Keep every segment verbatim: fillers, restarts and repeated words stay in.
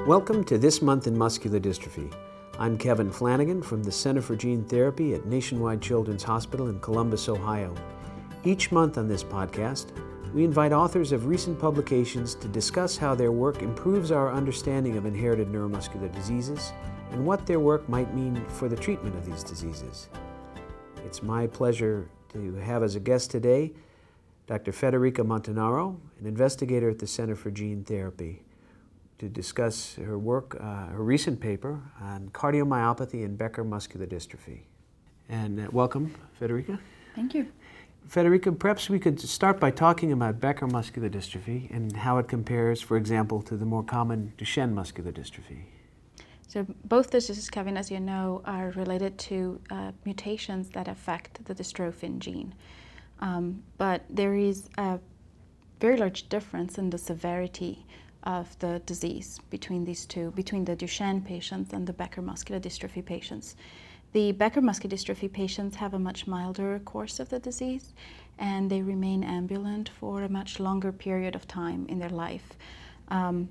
Welcome to This Month in Muscular Dystrophy. I'm Kevin Flanagan from the Center for Gene Therapy at Nationwide Children's Hospital in Columbus, Ohio. Each month on this podcast, we invite authors of recent publications to discuss how their work improves our understanding of inherited neuromuscular diseases and what their work might mean for the treatment of these diseases. It's my pleasure to have as a guest today Doctor Federica Montanaro, an investigator at the Center for Gene Therapy, to discuss her work, uh, her recent paper on cardiomyopathy and Becker muscular dystrophy. And uh, welcome, Federica. Thank you. Federica, perhaps we could start by talking about Becker muscular dystrophy and how it compares, for example, to the more common Duchenne muscular dystrophy. So both diseases, Kevin, as you know, are related to uh, mutations that affect the dystrophin gene. Um, but there is a very large difference in the severity of the disease between these two, between the Duchenne patients and the Becker muscular dystrophy patients. The Becker muscular dystrophy patients have a much milder course of the disease, and they remain ambulant for a much longer period of time in their life. Um,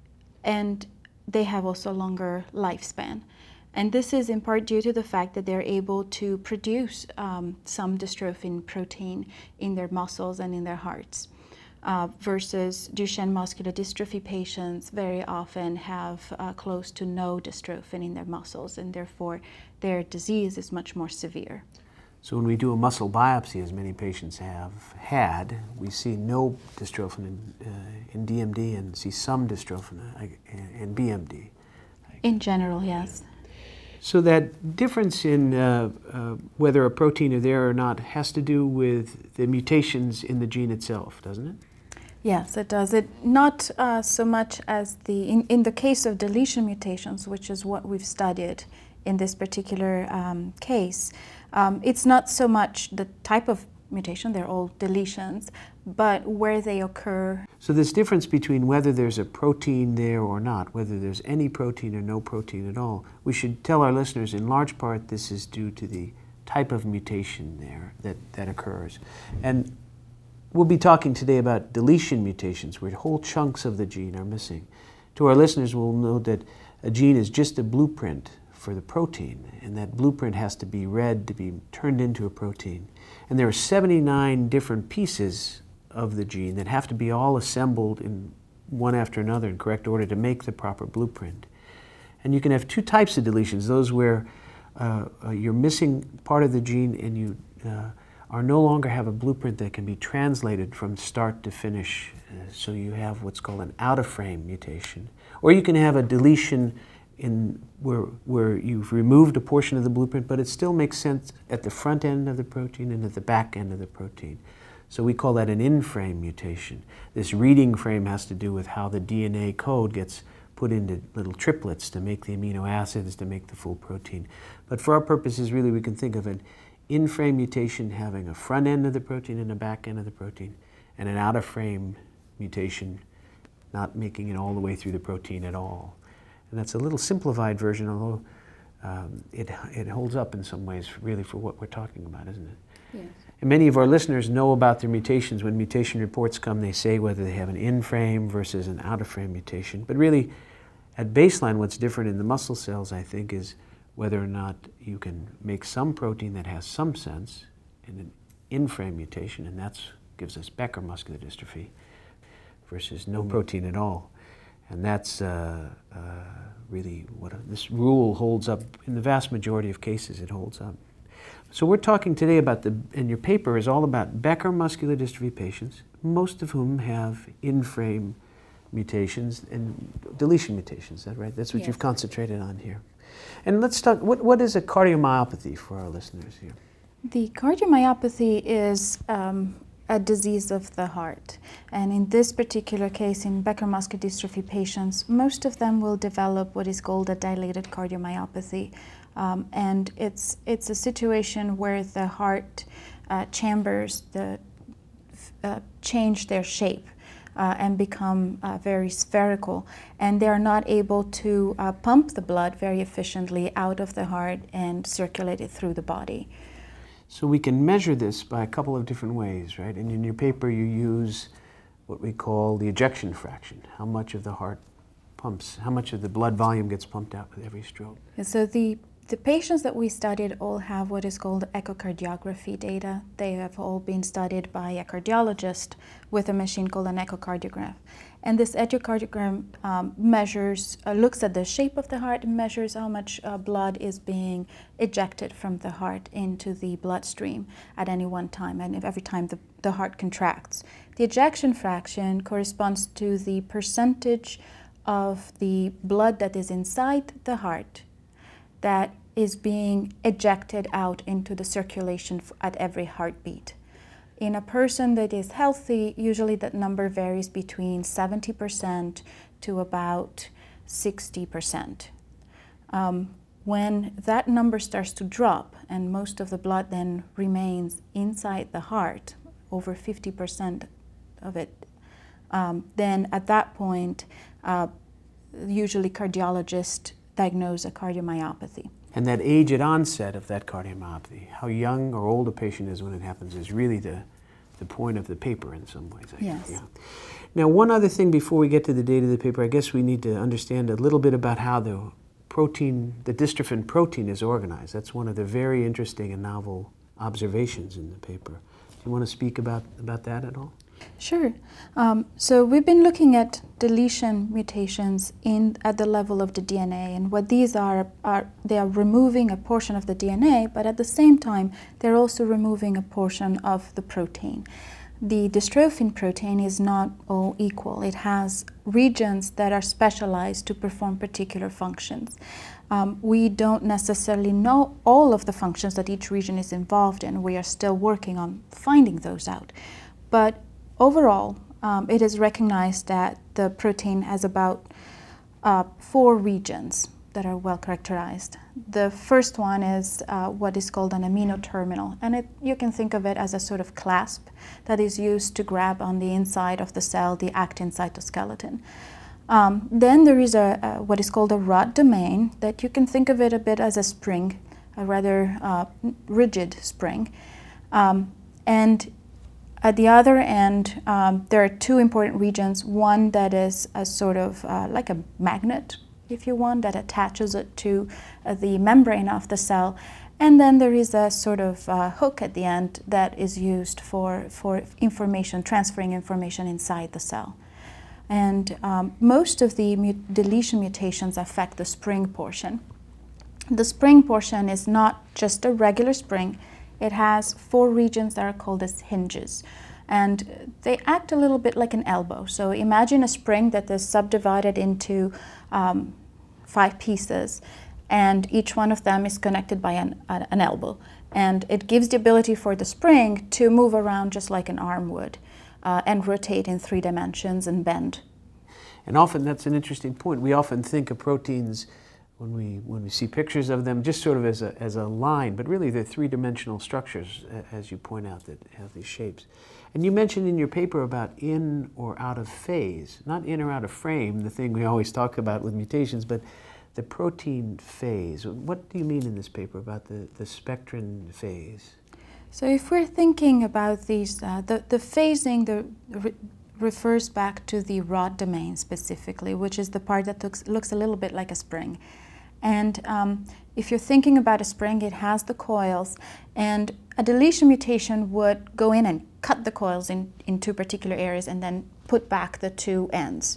and they have also a longer lifespan. And this is in part due to the fact that they're able to produce um, some dystrophin protein in their muscles and in their hearts. Uh, versus Duchenne muscular dystrophy patients very often have uh, close to no dystrophin in their muscles, and therefore their disease is much more severe. So when we do a muscle biopsy, as many patients have had, we see no dystrophin in, uh, in D M D and see some dystrophin uh, in B M D. In general, yes. So that difference in uh, uh, whether a protein is there or not has to do with the mutations in the gene itself, doesn't it? Yes, it does. It not uh, so much as the, in, in the case of deletion mutations, which is what we've studied in this particular um, case, um, it's not so much the type of mutation, they're all deletions, but where they occur. So this difference between whether there's a protein there or not, whether there's any protein or no protein at all, we should tell our listeners in large part this is due to the type of mutation there that, that occurs. And we'll be talking today about deletion mutations, where whole chunks of the gene are missing. To our listeners, we'll know that a gene is just a blueprint for the protein, and that blueprint has to be read to be turned into a protein. And there are seventy-nine different pieces of the gene that have to be all assembled in one after another in correct order to make the proper blueprint. And you can have two types of deletions, those where uh, uh, you're missing part of the gene and you uh, are no longer have a blueprint that can be translated from start to finish. Uh, so you have what's called an out-of-frame mutation. Or you can have a deletion in where, where you've removed a portion of the blueprint, but it still makes sense at the front end of the protein and at the back end of the protein. So we call that an in-frame mutation. This reading frame has to do with how the D N A code gets put into little triplets to make the amino acids to make the full protein. But for our purposes, really, we can think of an in-frame mutation having a front end of the protein and a back end of the protein, and an out-of-frame mutation not making it all the way through the protein at all. And that's a little simplified version, although um, it, it holds up in some ways really for what we're talking about, isn't it? Yes. And many of our listeners know about their mutations. When mutation reports come, they say whether they have an in-frame versus an out-of-frame mutation. But really, at baseline, what's different in the muscle cells, I think, is whether or not you can make some protein that has some sense in an in-frame mutation, and that gives us Becker muscular dystrophy, versus no mm-hmm. protein at all. And that's uh, uh, really what a, this rule holds up. In the vast majority of cases, it holds up. So we're talking today about the, and your paper is all about Becker muscular dystrophy patients, most of whom have in-frame mutations and deletion mutations. Is that right? That's what yes. you've concentrated on here. And let's talk, what, what is a cardiomyopathy for our listeners here? The cardiomyopathy is um, a disease of the heart. And in this particular case, in Becker muscular dystrophy patients, most of them will develop what is called a dilated cardiomyopathy. Um, and it's, it's a situation where the heart uh, chambers the, uh, change their shape. Uh, and become uh, very spherical, and they are not able to uh, pump the blood very efficiently out of the heart and circulate it through the body. So we can measure this by a couple of different ways, right? And in your paper you use what we call the ejection fraction, how much of the heart pumps? How much of the blood volume gets pumped out with every stroke? And so the The patients that we studied all have what is called echocardiography data. They have all been studied by a cardiologist with a machine called an echocardiograph. And this echocardiogram um, measures, uh, looks at the shape of the heart and measures how much uh, blood is being ejected from the heart into the bloodstream at any one time, and every time the, the heart contracts. The ejection fraction corresponds to the percentage of the blood that is inside the heart that is being ejected out into the circulation at every heartbeat. In a person that is healthy, usually that number varies between seventy percent to about sixty percent. Um, when that number starts to drop and most of the blood then remains inside the heart, over fifty percent of it, um, then at that point, uh, usually cardiologists diagnose a cardiomyopathy. And that age at onset of that cardiomyopathy, how young or old a patient is when it happens, is really the, the point of the paper in some ways. I Yes. think, yeah. Now, one other thing before we get to the date of the paper, I guess we need to understand a little bit about how the protein, the dystrophin protein is organized. That's one of the very interesting and novel observations in the paper. Do you want to speak about, about that at all? Sure. Um, so we've been looking at deletion mutations in at the level of the D N A, and what these are are they are removing a portion of the D N A, but at the same time they're also removing a portion of the protein. The dystrophin protein is not all equal. It has regions that are specialized to perform particular functions. Um, we don't necessarily know all of the functions that each region is involved in. We are still working on finding those out. But overall, um, it is recognized that the protein has about uh, four regions that are well characterized. The first one is uh, what is called an amino terminal, and it, you can think of it as a sort of clasp that is used to grab on the inside of the cell the actin cytoskeleton. Um, then there is a, a what is called a rod domain that you can think of it a bit as a spring, a rather uh, rigid spring, um, and at the other end, um, there are two important regions. One that is a sort of uh, like a magnet, if you want, that attaches it to uh, the membrane of the cell. And then there is a sort of uh, hook at the end that is used for, for information, transferring information inside the cell. And um, most of the mut- deletion mutations affect the spring portion. The spring portion is not just a regular spring. It has four regions that are called as hinges, and they act a little bit like an elbow. So imagine a spring that is subdivided into um, five pieces, and each one of them is connected by an, an elbow. And it gives the ability for the spring to move around just like an arm would, uh, and rotate in three dimensions and bend. And often that's an interesting point. We often think of proteins when we when we see pictures of them just sort of as a as a line, but really they're three-dimensional structures, as you point out, that have these shapes. And you mentioned in your paper about in or out of phase, not in or out of frame, the thing we always talk about with mutations, but the protein phase. What do you mean in this paper about the, the spectrin phase? So if we're thinking about these, uh, the, the phasing the, re- refers back to the rod domain specifically, which is the part that looks, looks a little bit like a spring. And um, if you're thinking about a spring, it has the coils, and a deletion mutation would go in and cut the coils in, in two particular areas and then put back the two ends.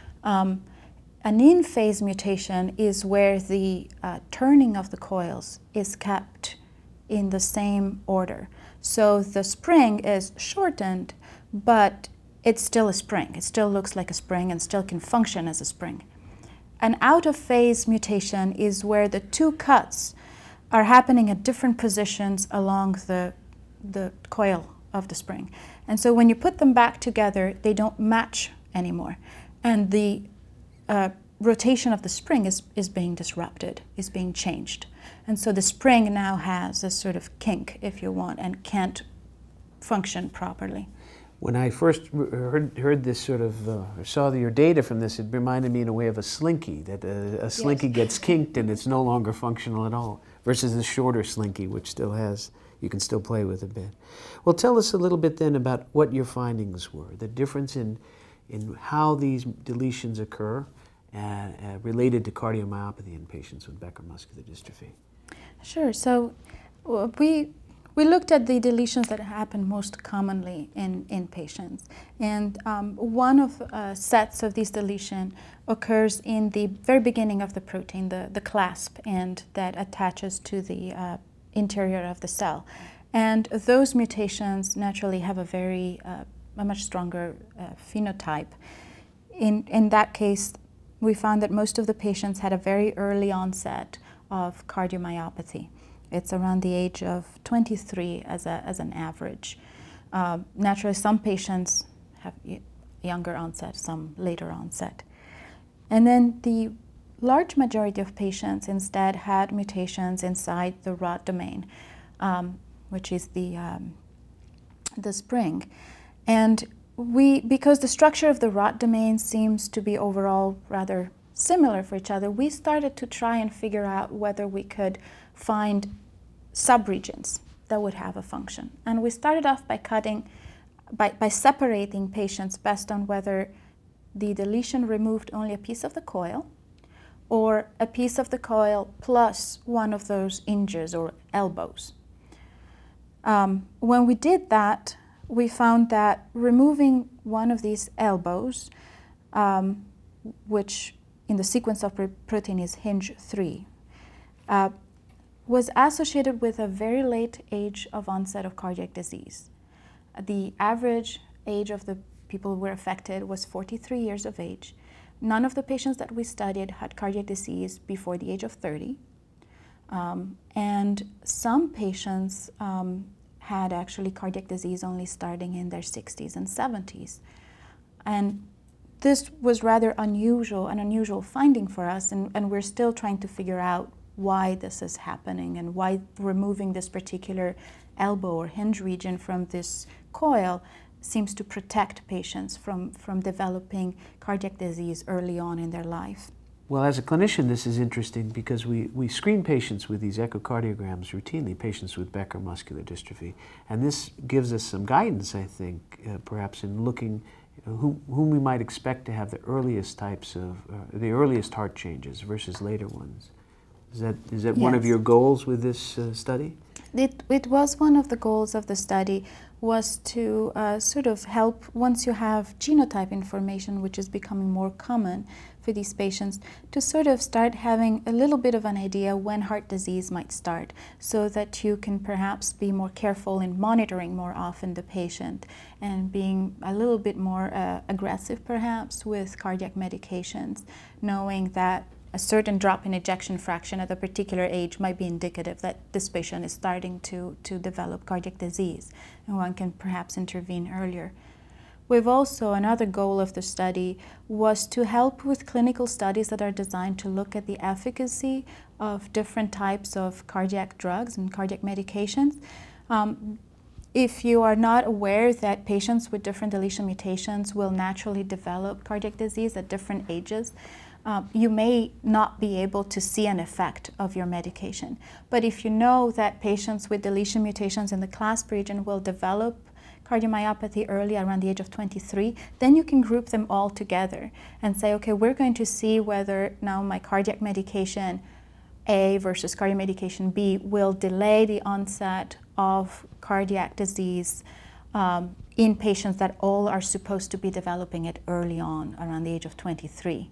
Um, an in-phase mutation is where the uh, turning of the coils is kept in the same order. So the spring is shortened, but it's still a spring. It still looks like a spring and still can function as a spring. An out-of-phase mutation is where the two cuts are happening at different positions along the, the coil of the spring. And so when you put them back together, they don't match anymore. And the uh, rotation of the spring is, is being disrupted, is being changed. And so the spring now has a sort of kink, if you want, and can't function properly. When I first heard, heard this sort of, uh, or saw your data from this, it reminded me in a way of a slinky, that a, a slinky yes. gets kinked and it's no longer functional at all, versus the shorter slinky, which still has, you can still play with a bit. Well, tell us a little bit then about what your findings were, the difference in, in how these deletions occur, uh, uh, related to cardiomyopathy in patients with Becker muscular dystrophy? Sure. So uh, we we looked at the deletions that happen most commonly in, in patients. And um, one of uh, sets of these deletion occurs in the very beginning of the protein, the, the clasp end that attaches to the uh, interior of the cell. And those mutations naturally have a very, uh, a much stronger uh, phenotype. In, in that case, we found that most of the patients had a very early onset of cardiomyopathy. It's around the age of twenty-three as, a, as an average. Uh, naturally, some patients have younger onset, some later onset. And then the large majority of patients instead had mutations inside the rod domain, um, which is the, um, the spring. And we, because the structure of the rod domain seems to be overall rather similar for each other, we started to try and figure out whether we could find subregions that would have a function. And we started off by cutting, by, by separating patients based on whether the deletion removed only a piece of the coil or a piece of the coil plus one of those hinges or elbows. Um, when we did that, we found that removing one of these elbows, um, which in the sequence of protein is hinge three, uh, was associated with a very late age of onset of cardiac disease. The average age of the people who were affected was forty-three years of age. None of the patients that we studied had cardiac disease before the age of thirty. Um, and some patients um, had actually cardiac disease only starting in their sixties and seventies. And this was rather unusual, an unusual finding for us, and, and we're still trying to figure out why this is happening and why removing this particular elbow or hinge region from this coil seems to protect patients from, from developing cardiac disease early on in their life. Well, as a clinician, this is interesting because we, we screen patients with these echocardiograms routinely, patients with Becker muscular dystrophy. And this gives us some guidance, I think, uh, perhaps in looking you know, who, whom we might expect to have the earliest types of, uh, the earliest heart changes versus later ones. Is that, is that yes. one of your goals with this uh, study? It, it was one of the goals of the study, was to uh, sort of help, once you have genotype information, which is becoming more common for these patients, to sort of start having a little bit of an idea when heart disease might start, so that you can perhaps be more careful in monitoring more often the patient and being a little bit more uh, aggressive perhaps with cardiac medications, knowing that a certain drop in ejection fraction at a particular age might be indicative that this patient is starting to, to develop cardiac disease, and one can perhaps intervene earlier. We've also, another goal of the study was to help with clinical studies that are designed to look at the efficacy of different types of cardiac drugs and cardiac medications. Um, if you are not aware that patients with different deletion mutations will naturally develop cardiac disease at different ages, Um, you may not be able to see an effect of your medication. But if you know that patients with deletion mutations in the clasp region will develop cardiomyopathy early, around the age of twenty-three, then you can group them all together and say, okay, we're going to see whether now my cardiac medication A versus cardiac medication B will delay the onset of cardiac disease um, in patients that all are supposed to be developing it early on, around the age of twenty-three.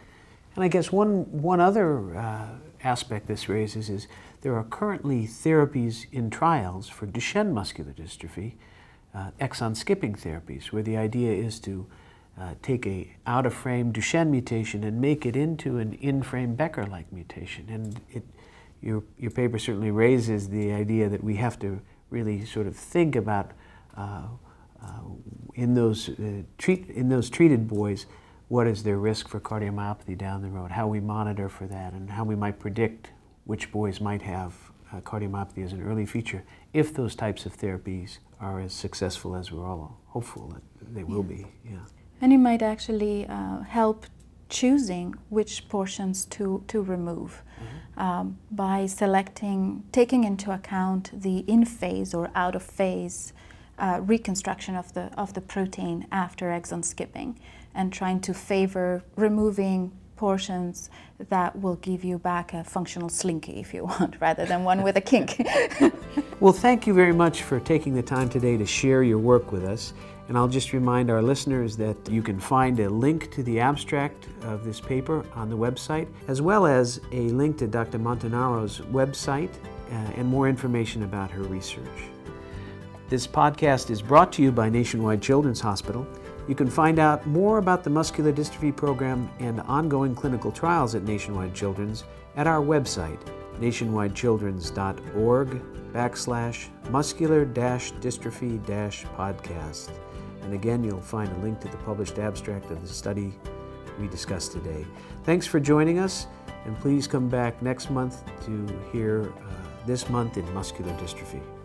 And I guess one, one other uh, aspect this raises is there are currently therapies in trials for Duchenne muscular dystrophy, uh, exon skipping therapies, where the idea is to uh, take a out-of-frame Duchenne mutation and make it into an in-frame Becker-like mutation. And it, your, your paper certainly raises the idea that we have to really sort of think about uh, uh, in those uh, treat, in those treated boys, what is their risk for cardiomyopathy down the road, how we monitor for that, and how we might predict which boys might have uh, cardiomyopathy as an early feature if those types of therapies are as successful as we're all hopeful that they will yeah. be. Yeah. And it might actually uh, help choosing which portions to, to remove mm-hmm. um, by selecting, taking into account the in-phase or out-of-phase uh, reconstruction of the, of the protein after exon skipping, and trying to favor removing portions that will give you back a functional slinky, if you want, rather than one with a kink. Well, thank you very much for taking the time today to share your work with us. And I'll just remind our listeners that you can find a link to the abstract of this paper on the website, as well as a link to Doctor Montanaro's website uh, and more information about her research. This podcast is brought to you by Nationwide Children's Hospital. You can find out more about the Muscular Dystrophy Program and ongoing clinical trials at Nationwide Children's at our website, nationwidechildrens.org backslash muscular dash dystrophy dash podcast. And again, you'll find a link to the published abstract of the study we discussed today. Thanks for joining us, and please come back next month to hear uh, This Month in Muscular Dystrophy.